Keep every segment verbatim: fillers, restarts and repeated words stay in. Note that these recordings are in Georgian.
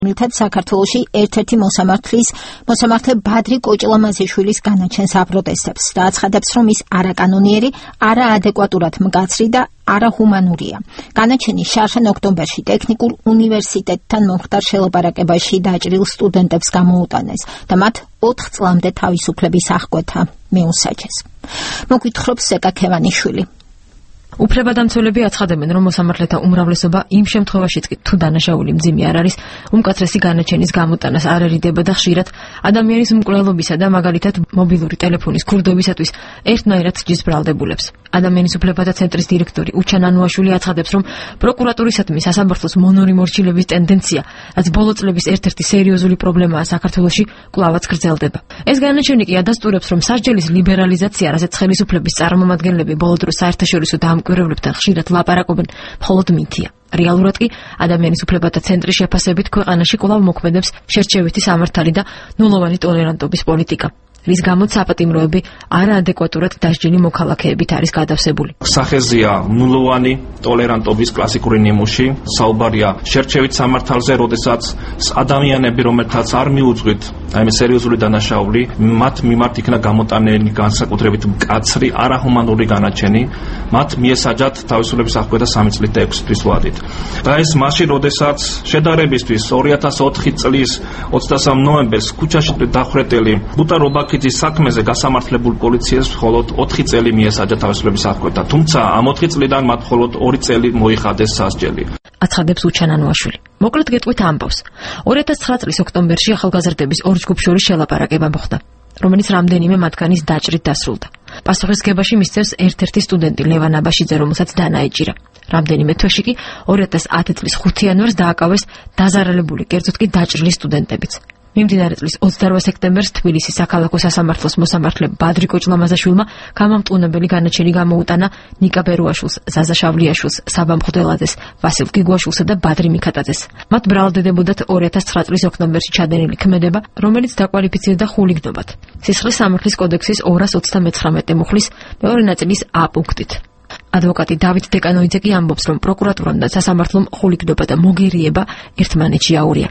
მითაც საქართველოში ერთ-ერთი მოსამართლის მოსამართლე ბადრი კოჭლამაზიშვილის განაჩენს აპროტესტებს და აცხადებს, რომ ის არაკანონიერი, არაადეკვატურად მკაცრი და არაჰუმანურია. განაჩენი შარშან ოქტომბერში ტექნიკურ უნივერსიტეტთან მომხდარ შელაპარაკებაში დაჭრილ სტუდენტებს გამოუტანეს და მათ ოთხ წლამდე თავისუფლების აღკვეთა მიუსაჯეს. მოგვითხრობს ზეკა ქევანიშვილი. უფლებადამცველები აცხადებენ, რომ მოსამართლეთა უმრავლესობა იმ შემთხვევაშიც კი თუ დანაშაული მძიმე არ არის, უმკაცრესი განაჩენის გამოტანას არ ერიდება და ხშირად ადამიანის მკვლელობისა და მაგალითად მობილური ტელეფონის ქურდობისათვის ერთნაირად სჯის ბრალდებულებს. ადამიანის უფლებათა ცენტრის დირექტორი უჩან ანუაშვილი აცხადებს, რომ პროკურატურისადმი სასამართლოს მონური მორჩილების ტენდენცია, რაც ბოლო წლების ერთ-ერთი სერიოზული პრობლემაა საქართველოში, კვლავაც გრძელდება. ეს განაჩენი კი ადასტურებს, რომ სასჯელის ლიბერალიზაცია, რასაც ხელისუფლების წარმომადგენლები ბოლო დროს საერთაშორისო დამკვირვებლებთან ხშირად ლაპარაკობენ, მხოლოდ მითია. რეალურად კი ადამიანის უფლებათა ცენტრის შეფასებით ქვეყანაში კვლავ მოქმედებს შერჩევითი სამართალი და ნულოვანი ტოლერანტობის პოლიტიკა, რის გამოც საპატიმროები არაადეკვატურად დასჯილი მოქალაქეებით არის გადავსებული. სახეზეა ნულოვანი ტოლერანტობის კლასიკური ნიმუში, საუბარია შერჩევით სამართალზე, როდესაც ადამიანები, რომელთაც არ მიუძღვით აი ეს სერიოზული დანაშაული, მათ მიმართ იქნა გამოტანილი განსაკუთრებით მკაცრი, არაჰუმანური განაჩენი, მათ მიესაჯათ თავისუფლების აღკვეთა სამი წლით და ექვსი თვის ვადით. და ეს მაშინ, როდესაც შედარებისთვის ორი ათას ოთხი წლის ოცდასამი ნოემბერს ქუჩაში დახვრეტილი ბუტა რობაქიძის საქმეზე გასამართლებულ პოლიციას მხოლოდ ოთხი წელი მიესაჯა თავისუფლების აღკვეთა, თუმცა ამ ოთხი წლიდან მათ მხოლოდ ორი წელი მოიხადეს სასჯელი. აცხადებს უჩან ანუაშვილი. მოკლედ გეტყვით ამბავს. ორი ათას ცხრა წლის ოქტომბერში ახალგაზრდების ორ ჯგუფს შორის შელაპარაკება მოხდა, რომელიც რამდენიმე მათგანის დაჭრით დასრულდა. პასუხისგებაში მისცემს ერთ-ერთი სტუდენტი ლევან აბაშიძე, რომელსაც დანაეჭირა. რამდენიმე თვეში კი ორი ათას ათი წლის ხუთი იანვარს დააკავეს დაზარალებული, კერძოდ კი დაჭრილი სტუდენტებიც. მიმდინარე წლის ოცდაოთხ სექტემბერს თბილისის საქალაქო სასამართლოს მოსამართლე ბადრი კოჭლამაზაშვილმა გამამტყუნებელი განაჩენი გამოუტანა ნიკა ბერუაშვილს, ზაზა შავლიაშვილს, საბა მღვდელაძეს, ვასილ გიგუაშვილსა და ბადრი მიქატაძეს. მათ ბრალდებოდათ ორი ათას ცხრა წლის ოქტომბერში ჩადენილი ქმედება, რომელიც დაკვალიფიცირდა ხულიგნობად. სისხლის სამართლის კოდექსის ორას ოცდამეცხრამეტე მუხლის მეორე ნაწილის ა პუნქტით. ადვოკატი დავით დეკანოიძე კი ამბობს, რომ პროკურატურამ და სასამართლომ ხულიგნობა და მოგერიება ერთმანეთში აურია.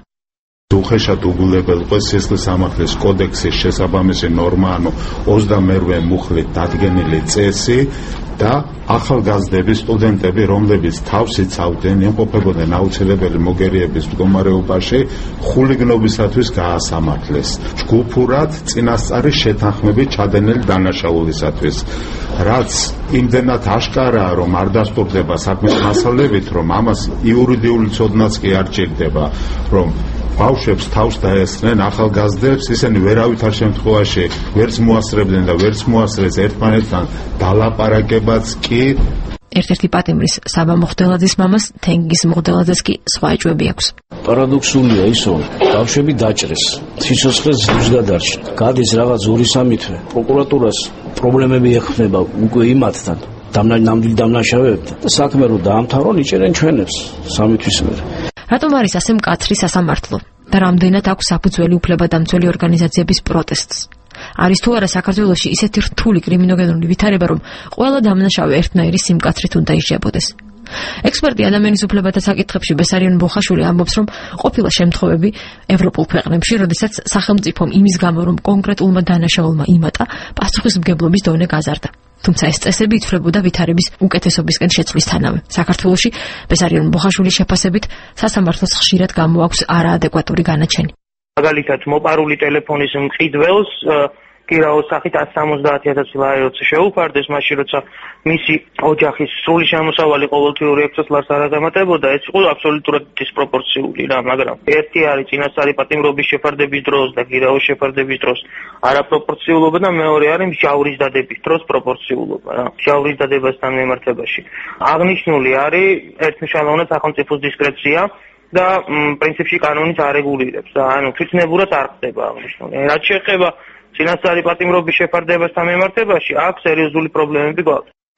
უხეშად უგულებელ ყოს სისხლის სამართლის კოდექსის შესაბამისი ნორმა, ანუ ოცდამერვე მუხლით დადგენილი წესი და ახალგაზრდები, სტუდენტები, რომლებიც თავს იცავდნენ, იმყოფებოდნენ აუცილებელი მოგერიების მდგომარეობაში, ხულიგნობისათვის გაასამართლეს. ჯგუფურად წინასწარი შეთანხმებით ჩადენილი დანაშაულისათვის. რაც იმდენად აშკარაა, რომ არ დასტურდება საქმის მასალებით, რომ ამას იურიდიული ცოდნაც კი არ ჭირდება, რომ ბავშვებს თავს დაესხნენ, ახალგაზრდებს, ისინი ვერავითარ შემთხვევაში ვერც მოასწრებდნენ და ვერც მოასწრეს ერთმანეთთან დალაპარაკებაც კი. ერთ-ერთი პატიმრის საბა მღვდელაძის მამას თენგიზ მღვდელაძეს კი სხვა ეჭვები აქვს. პარადოქსულია ის, რომ ბავშვები დაჭრეს, სიცოცხლე ძლივს გადარჩა. გადის რაღაც ორი სამი თვე, პროკურატურას პრობლემები ეხვნება უკვე იმათთან, ნამდვილ დამნაშავეებთან და საქმე რო დაამთავრონ, იჭერენ ჩვენებს სამი თვის მერე. რატომ არის ასე მკაცრი სასამართლო და რამდენად აქვს საფუძველი უფლებადამცველი ორგანიზაციების პროტესტს? არის თუ არა საქართველოში ისეთი რთული კრიმინოგენური ვითარება, რომ ყველა დამნაშავე ერთნაირი სიმკაცრით უნდა ისჯებოდეს? ექსპერტი ადამიანის უფლებათა საკითხებში ბესარიონ ბოხაშვილი ამბობს, რომ ყოფილა შემთხვევები ევროპულ ქვეყნებში, როდესაც სახელმწიფომ იმის გამო, რომ კონკრეტულმა დანაშაულმა იმატა, პასუხისმგებლობის დონე გაზარდა. თუმცა ეს წესები ითვლებოდა ვითარების უკეთესობისკენ შეცვლისთანავე. საქართველოში ბესარიონ ბოხაშვილის შეფასებით სასამართლოს ხშირად გამოაქვს არაადეკვატური განაჩენი. მაგალითად, მოპარული ტელეფონის მყიდველს კირაოს სახით ასი სამოცდაათი ათასი ლარი შეუფარდეს, მაშინ როცა მისი ოჯახის სრული შემოსავალი ყოველთვიური ექვსი ლარს არ ადამატებოდა, ეს იყო აბსოლუტურად დისპროპორციული რა, მაგრამ ერთი არის წინასწარი პატიმრობის შეფარდების დროს და კირაოს შეფარდების დროს არაპროპორციულობა და მეორე არის მჟავრის დადების დროს პროპორციულობა რა. მჟავრის დადებასთან მიმართებაში აღნიშნული არის ერთმნიშვნელოვნად სახელმწიფოს დისკრეცია და პრინციპში კანონით არეგულირებს და ანუ თვითნებურად არ ხდება აღნიშნული. რაც შეეხება წინასწარი პატიმრობის შეფარდებასთან მიმართებაში აქ სერიოზული პრობლემები გვაქვს.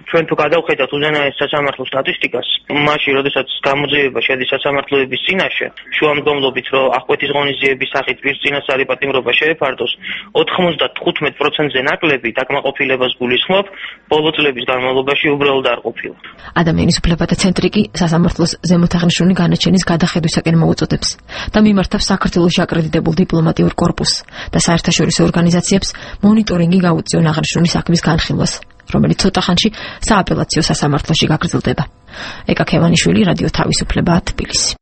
ჩვენ თუ გადავხედავთ უზენაეს სასამართლო სტატისტიკას, მაშინ როდესაც გამოძიება შედის სასამართლოების წინაშე, შუამდგომლობით რომ აღკვეთის ღონისძიების სახით პირს წინასწარი პატიმრობა შეეფარდოს, ოთხმოცდათხუთმეტ პროცენტზე ნაკლები დაკმაყოფილებას გულისხმობ, ბოლო წლების განმავლობაში უბრალოდ არ ყოფილა. ადამიანის უფლებათა ცენტრი კი სასამართლოს ზემოთაღნიშნული განაჩენის გადახედვისაკენ მოუწოდებს და მიმართავს საქართველოში აკრედიტებულ დიპლომატიურ კორპუსს და საერთაშორისო ორგანიზაციებს მონიტორინგი გაუწიონ აღნიშნული საქმის განხილვას, რომელიც ცოტა ხანში სააპელაციო სასამართლოში გაგრძელდება. ეკა ქევანიშვილი, რადიო თავისუფლება, თბილისი.